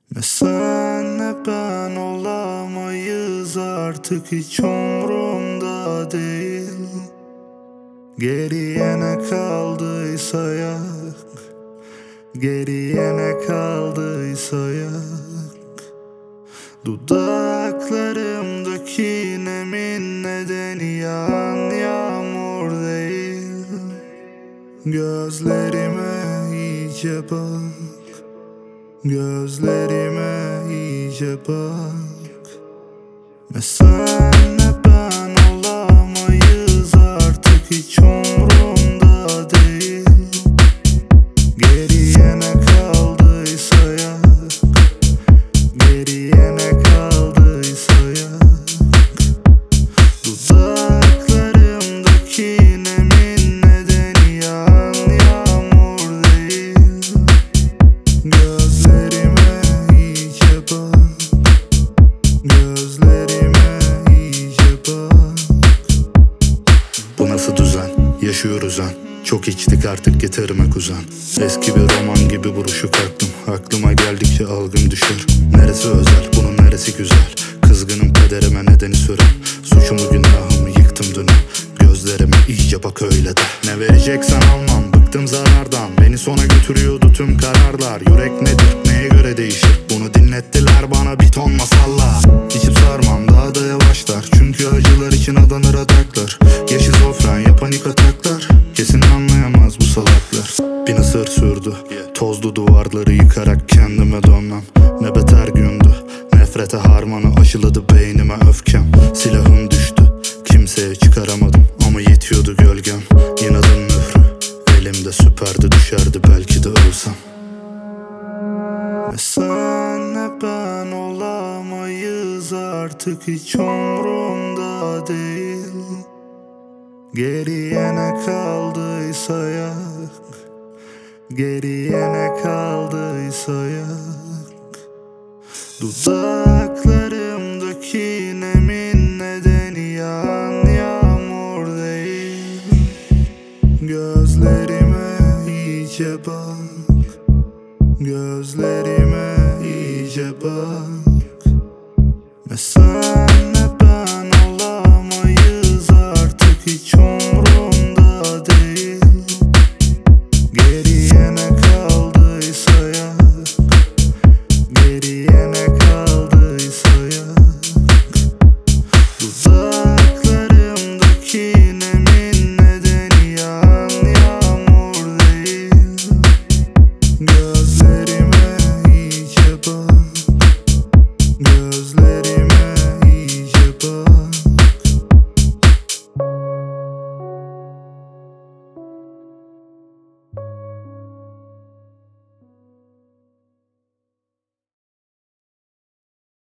Ne sen ne ben olamayız artık, hiç umrumda değil. Geriye ne kaldıysa yak, geriye ne kaldıysa yak. Dudaklarımdaki nemin nedeni yağan yağmur değil. Gözlerime iyice bak, gözlerime iyice bak. Ne sen ne ben olamayız artık, hiç umrumda değil. Geriye ne kaldıysa yak, geriye ne kaldıysa yak. Dudaklarımdaki nemin nedeni yağan yağmur değil. Gözlerime iyice bak, gözlerime iyice bak. Bu nasıl düzen? Yaşıyoruz an. Çok içtik artık, getirme kuzen. Eski bir roman gibi buruşuk aklım. Aklıma geldikçe algım düşer. Neresi özel, bunun neresi güzel? Kızgınım kaderime, nedeni süren. Suçumu günahımı yıktım dün. Gözlerime iyice bak öyle de. Ne vereceksen almam, bıktım zarardan. Beni sona götürüyordu tüm kararlar. Yürek nedir, neye göre değişir? Bunu dinlettiler bana bir ton masalla. İçip sarmam, daha da yavaşlar. Çünkü acılar için adanır adaklar. Ya şizofren ya panik ataklar. Kesin anlayamaz bu salaklar. Bin asır sürdü, tozlu duvarları yıkarak kendime dönmem. Ne beter gündü, nefrete harmanı aşıladı beynime öfkem. Silahım düştü, kimseye çıkaramadım ama yetiyordu gölgem. İnadın mührü elimde süperdi, düşerdi belki de ölsem. Ne sen ne ben olamayız artık, hiç umrumda değil. Geriye ne kaldıysa yak, geriye ne kaldıysa yak. Dudaklarımdaki nemin nedeni yağan yağmur değil. Gözlerime iyice bak, gözlerime iyice bak. Ne sen